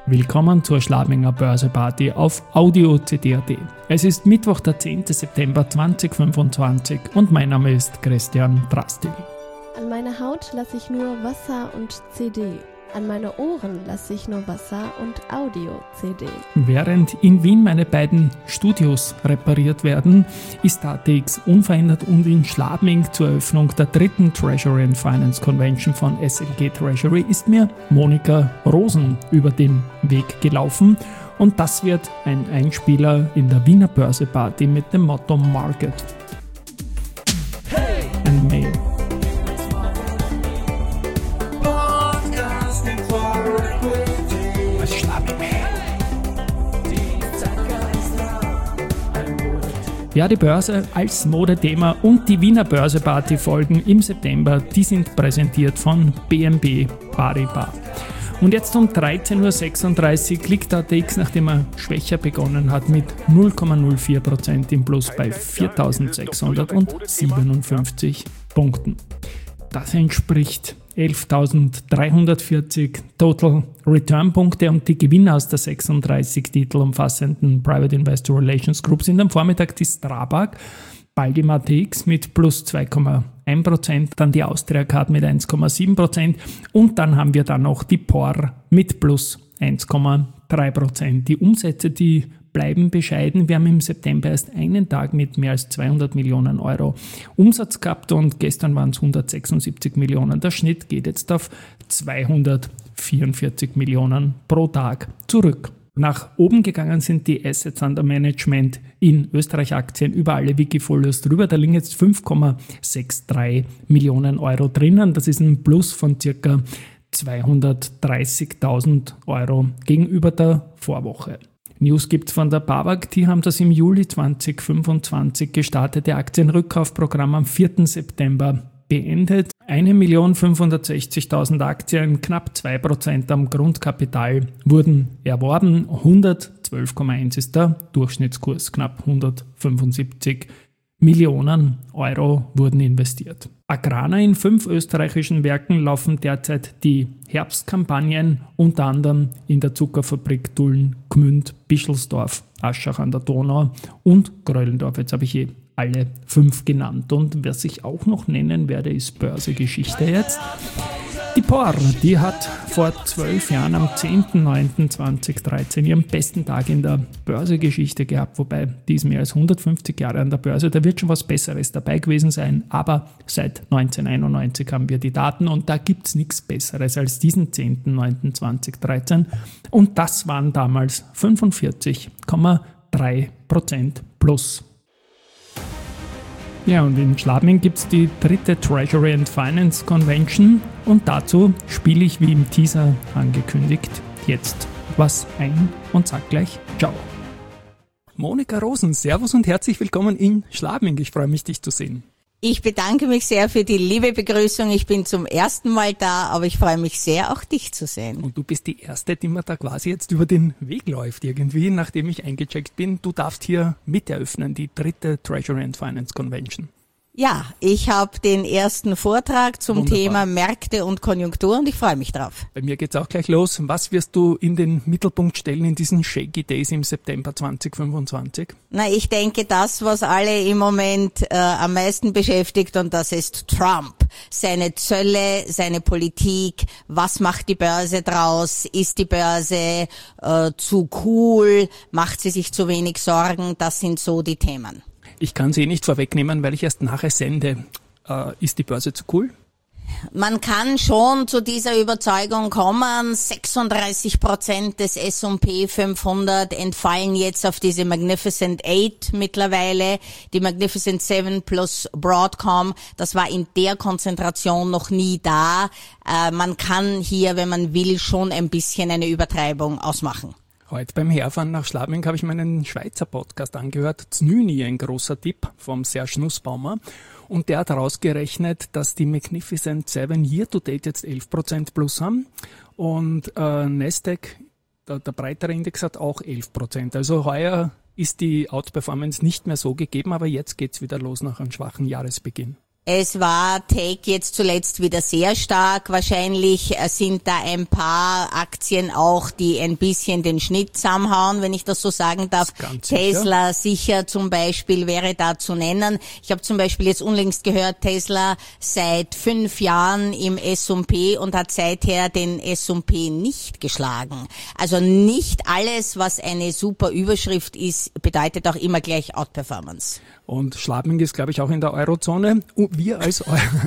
Willkommen zur Schladminger Börseparty auf Audio CD.at. Es ist Mittwoch, der 10. September 2025 und mein Name ist Christian Drastil. An meine Haut lasse ich nur Wasser und CD. An meine Ohren lasse ich nur Wasser und Audio-CD. Während in Wien meine beiden Studios repariert werden, ist ATX unverändert und in Schladming zur Eröffnung der 3. Treasury and Finance Convention von SLG Treasury ist mir Monika Rosen über den Weg gelaufen. Und das wird ein Einspieler in der Wiener Börseparty mit dem Motto Market and Mail. Ja, die Börse als Modethema und die Wiener Börseparty folgen im September, die sind präsentiert von BNP Paribas. Und jetzt um 13.36 Uhr liegt ATX, nachdem er schwächer begonnen hat, mit 0,04% im Plus bei 4.657 Punkten. Das entspricht 11.340 Total Return Punkte und die Gewinner aus der 36 Titel umfassenden Private Investor Relations Group sind am Vormittag die Strabag, bald im ATX mit plus 2,1%, dann die Austria Card mit 1,7% und dann haben wir dann noch die POR mit plus 1,3%. Die Umsätze, die bleiben bescheiden. Wir haben im September erst einen Tag mit mehr als 200 Millionen Euro Umsatz gehabt und gestern waren es 176 Millionen. Der Schnitt geht jetzt auf 244 Millionen pro Tag zurück. Nach oben gegangen sind die Assets under Management in Österreich-Aktien über alle Wikifolios drüber. Da liegen jetzt 5,63 Millionen Euro drinnen. Das ist ein Plus von ca. 230.000 Euro gegenüber der Vorwoche. News gibt es von der BAWAG, die haben das im Juli 2025 gestartete Aktienrückkaufprogramm am 4. September beendet. 1.560.000 Aktien, knapp 2% am Grundkapital wurden erworben. 112,1 ist der Durchschnittskurs, knapp 175 Millionen Euro wurden investiert. Agrana, in 5 österreichischen Werken laufen derzeit die Herbstkampagnen, unter anderem in der Zuckerfabrik Tulln, Gmünd, Bischelsdorf, Aschach an der Donau und Gröllendorf. Jetzt habe ich alle 5 genannt. Und was ich auch noch nennen werde, ist Börsegeschichte jetzt. Die POR, die hat vor 12 Jahren am 10.09.2013 ihren besten Tag in der Börsegeschichte gehabt, wobei die ist mehr als 150 Jahre an der Börse. Da wird schon was Besseres dabei gewesen sein, aber seit 1991 haben wir die Daten und da gibt es nichts Besseres als diesen 10.09.2013 und das waren damals 45,3% plus. Ja, und in Schladming gibt es die 3. Treasury and Finance Convention und dazu spiele ich, wie im Teaser angekündigt, jetzt was ein und sag gleich Ciao. Monika Rosen, Servus und herzlich willkommen in Schladming. Ich freue mich, dich zu sehen. Ich bedanke mich sehr für die liebe Begrüßung. Ich bin zum ersten Mal da, aber ich freue mich sehr, auch dich zu sehen. Und du bist die Erste, die mir da quasi jetzt über den Weg läuft irgendwie, nachdem ich eingecheckt bin. Du darfst hier mit eröffnen, die 3. Treasury and Finance Convention. Ja, ich habe den ersten Vortrag zum Wunderbar. Thema Märkte und Konjunktur und ich freue mich drauf. Bei mir geht's auch gleich los. Was wirst du in den Mittelpunkt stellen in diesen Shaky Days im September 2025? Na, ich denke, das, was alle im Moment am meisten beschäftigt, und das ist Trump. Seine Zölle, seine Politik, was macht die Börse draus? Ist die Börse zu cool? Macht sie sich zu wenig Sorgen? Das sind so die Themen. Ich kann sie nicht vorwegnehmen, weil ich erst nachher sende. Ist die Börse zu cool? Man kann schon zu dieser Überzeugung kommen. 36% des S&P 500 entfallen jetzt auf diese Magnificent 8 mittlerweile. Die Magnificent 7 plus Broadcom, das war in der Konzentration noch nie da. Man kann hier, wenn man will, schon ein bisschen eine Übertreibung ausmachen. Heute beim Herfahren nach Schladming habe ich meinen Schweizer Podcast angehört. Znüni, ein großer Tipp vom Serge Nussbaumer. Und der hat herausgerechnet, dass die Magnificent 7 year to date jetzt 11% plus haben. Und Nasdaq, der breitere Index, hat auch 11%. Also heuer ist die Outperformance nicht mehr so gegeben, aber jetzt geht's wieder los nach einem schwachen Jahresbeginn. Es war Take jetzt zuletzt wieder sehr stark. Wahrscheinlich sind da ein paar Aktien auch, die ein bisschen den Schnitt zusammenhauen, wenn ich das so sagen darf. Tesla sicher zum Beispiel wäre da zu nennen. Ich habe zum Beispiel jetzt unlängst gehört, Tesla seit 5 Jahren im S&P und hat seither den S&P nicht geschlagen. Also nicht alles, was eine super Überschrift ist, bedeutet auch immer gleich Outperformance. Und Schladming ist, glaube ich, auch in der Eurozone. Wir als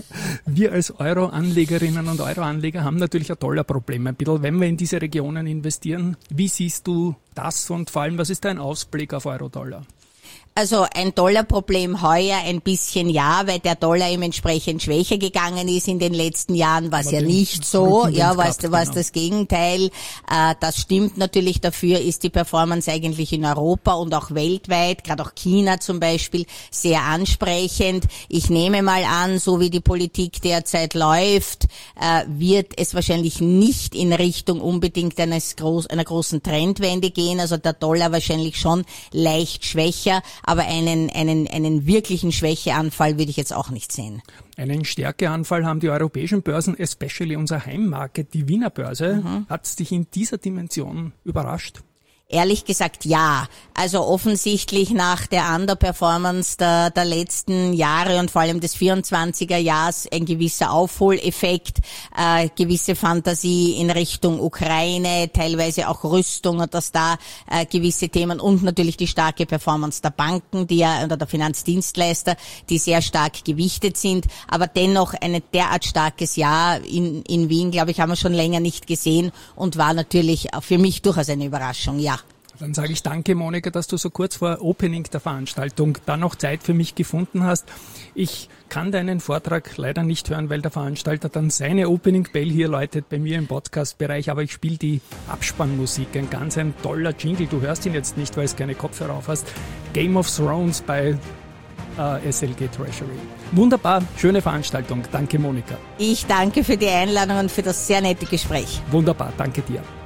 Euro-Anlegerinnen und Euro-Anleger haben natürlich ein toller Problem. Ein bisschen, wenn wir in diese Regionen investieren. Wie siehst du das und vor allem, was ist dein Ausblick auf Euro-Dollar? Also ein Dollarproblem heuer ein bisschen ja, weil der Dollar eben entsprechend schwächer gegangen ist in den letzten Jahren, war es ja nicht so, ja, war es das Gegenteil. Das stimmt natürlich, dafür ist die Performance eigentlich in Europa und auch weltweit, gerade auch China zum Beispiel, sehr ansprechend. Ich nehme mal an, so wie die Politik derzeit läuft, wird es wahrscheinlich nicht in Richtung unbedingt einer großen Trendwende gehen, also der Dollar wahrscheinlich schon leicht schwächer, aber einen wirklichen Schwächeanfall würde ich jetzt auch nicht sehen. Einen Stärkeanfall haben die europäischen Börsen, especially unser Heimmarket, die Wiener Börse. Hat es dich in dieser Dimension überrascht? Ehrlich gesagt, ja. Also offensichtlich nach der Underperformance der letzten Jahre und vor allem des 24er Jahres ein gewisser Aufholeffekt, gewisse Fantasie in Richtung Ukraine, teilweise auch Rüstung und dass da gewisse Themen und natürlich die starke Performance der Banken, oder der Finanzdienstleister, die sehr stark gewichtet sind. Aber dennoch ein derart starkes Jahr in Wien, glaube ich, haben wir schon länger nicht gesehen und war natürlich für mich durchaus eine Überraschung, ja. Dann sage ich danke, Monika, dass du so kurz vor Opening der Veranstaltung dann noch Zeit für mich gefunden hast. Ich kann deinen Vortrag leider nicht hören, weil der Veranstalter dann seine Opening Bell hier läutet bei mir im Podcast-Bereich, aber ich spiele die Abspannmusik, ein toller Jingle. Du hörst ihn jetzt nicht, weil du keine Kopfhörer auf hast. Game of Thrones bei SLG Treasury. Wunderbar, schöne Veranstaltung. Danke, Monika. Ich danke für die Einladung und für das sehr nette Gespräch. Wunderbar, danke dir.